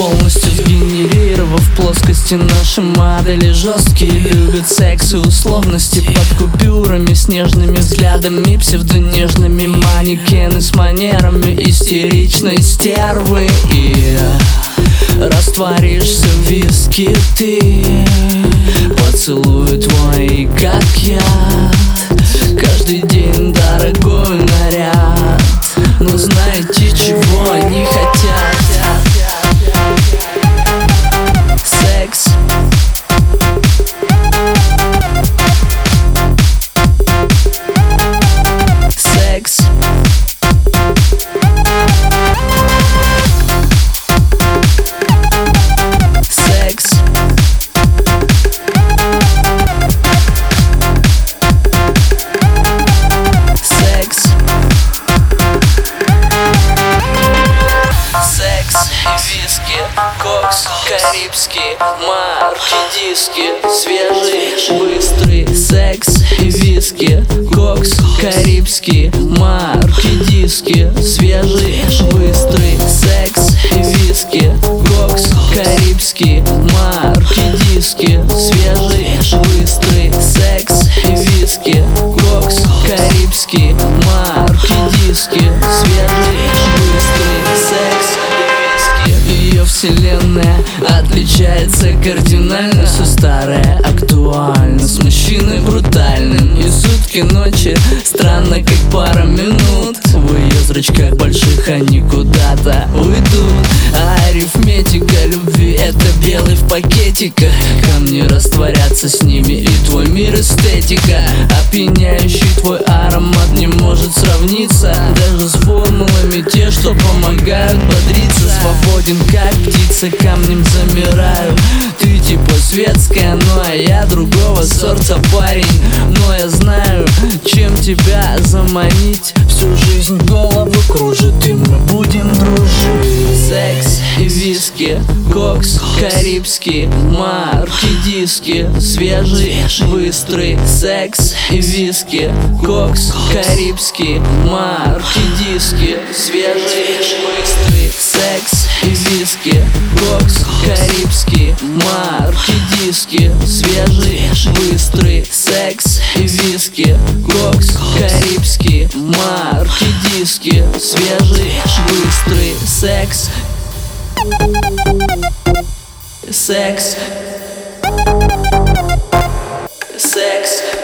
полностью сгенерировав плоскости. Наши модели жесткие, любят секс и условности. Под купюрами с нежными взглядами, псевдонежными манекены с манерами истеричной стервы. И растворишься в виске ты, поцелуй твой как яд. Каждый день дорогой наряд, но знаете, чего они хотят? Секс. Секс. Секс. Виски, кокс, карибский, марки, диски, свежий, быстрый. Секс и виски, кокс, карибский, марки, диски, свежий, быстрый. Секс и виски, кокс, карибский, марки, диски, свежий, быстрый. Секс и виски, кокс, карибский, марки, диски, свежий, быстрый. Секс. Ее вселенная отличается кардинально. Все старое актуально, с мужчиной брутальным. И сутки ночи странно, как пара минут. В ее зрачках больших они куда-то уйдут. А арифметика любви — это белый в пакетиках. Камни растворятся с ними, и твой мир эстетика. Опьяняющий твой аромат не может сравниться даже с формулами, те, что помогают бодриться. Свободен, как птица, камнем замираю. Ты типа светская, но я другого сорта парень. Но я знаю, чем тебя заманить. Всю жизнь голову кружит, и мы будем дружить. Секс и виски, кокс, карибский, марки, диски, свежий, быстрый. Секс и виски, кокс, карибский, марки, диски, свежий, быстрый. Секс и виски, кокс, карибский, марки, диски, свежий, быстрый. Секс и виски, кокс, карибский, марки, диски, свежий, быстрый. Секс. Секс. Секс.